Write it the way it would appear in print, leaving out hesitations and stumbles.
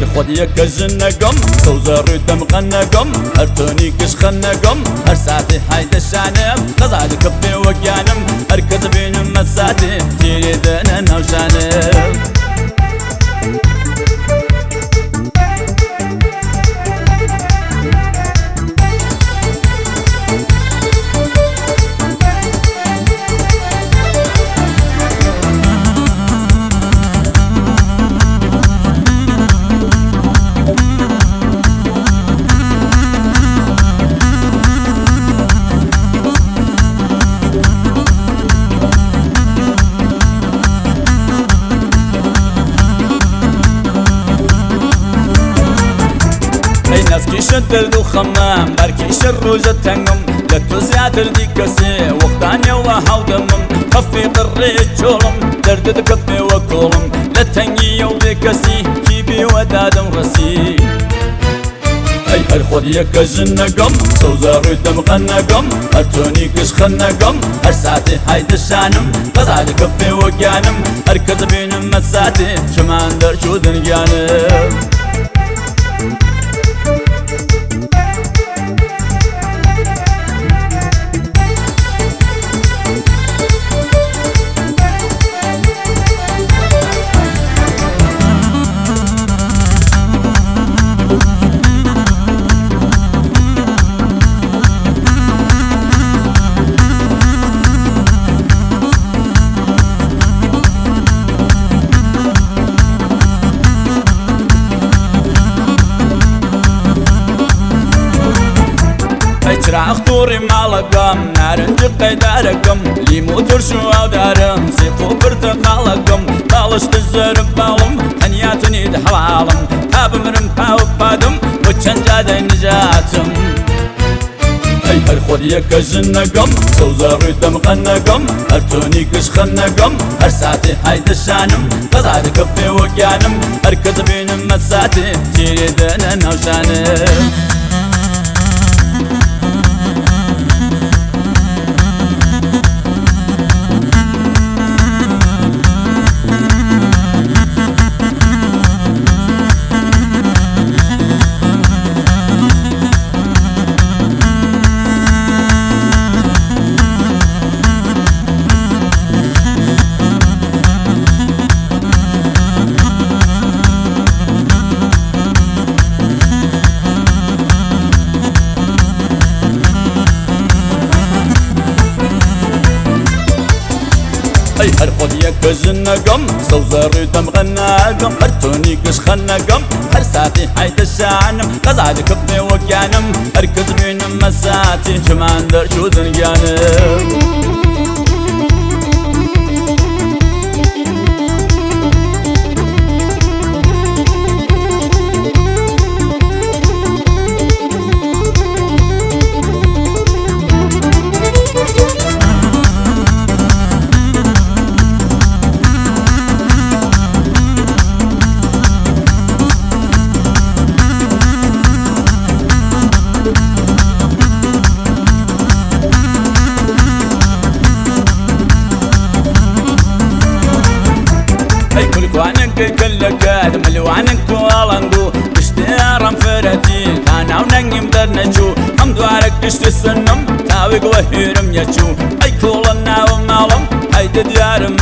هر خودی کجن نگم سوزاری دم خنگم هر تونی کش خنگم هر ساعتی هایده شانم قزاد کفی وگانم هر کس بینم مساتی تیری دن نوشانم نسكيش الدرد وخمام بركيش الروجة تنقم لتوزيات الديكسي وقتاني وحاودمم خفي قري جولم درد دكفي وكولم لتنجي وديكسي كيبي ودادم رسي اي هر خودي كجن نقم سوزاري دم خنقم هر توني كش خنقم هر ساعتي هايد الشانم قزاد كفي وقانم هر كذبين مساتي شمان در شو دنيانم چرا اختوري مالكم نارنج قيداركم ليمو ترشو او دارم سيفو برتقالكم طالش تزرب بالم هنياتني دحوالم تاب مرم باو بادم وچن جادي نجاتم اي هر خودي كجنكم سوزاري دم خنكم هر توني كش خنكم هر ساعتي هايد الشانم قزاد كفي وقانم هر كذبين مساتي تيري دنا نوشانم اي هر خودي كجنكم سوزاري دم خنقم هر توني كش خنقم هر ساعتي هايد الشانم قزاد كفي وقانم هر كذبين مساتي شمان در شو دنيانم كلك كلكاد ملوانك والانقو اشتيارم فرتي كان وننجم درنجو هم دوارك تشتي السنم تاويق وهيرم يجو اي كولنا ومالم هيد ديار